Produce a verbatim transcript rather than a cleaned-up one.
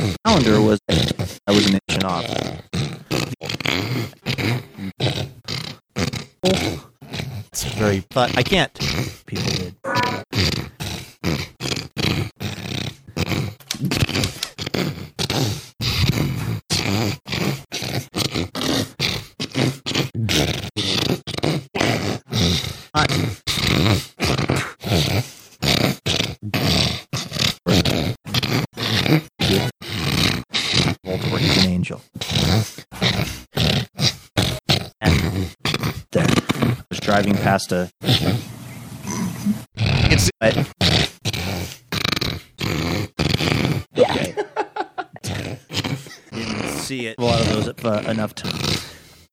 calendar was I was an inch off. It's very, but I can't. People did. Multiple, he's an angel. And there, I was driving past a. It's. But, okay. Didn't see it. A lot of those uh, enough to.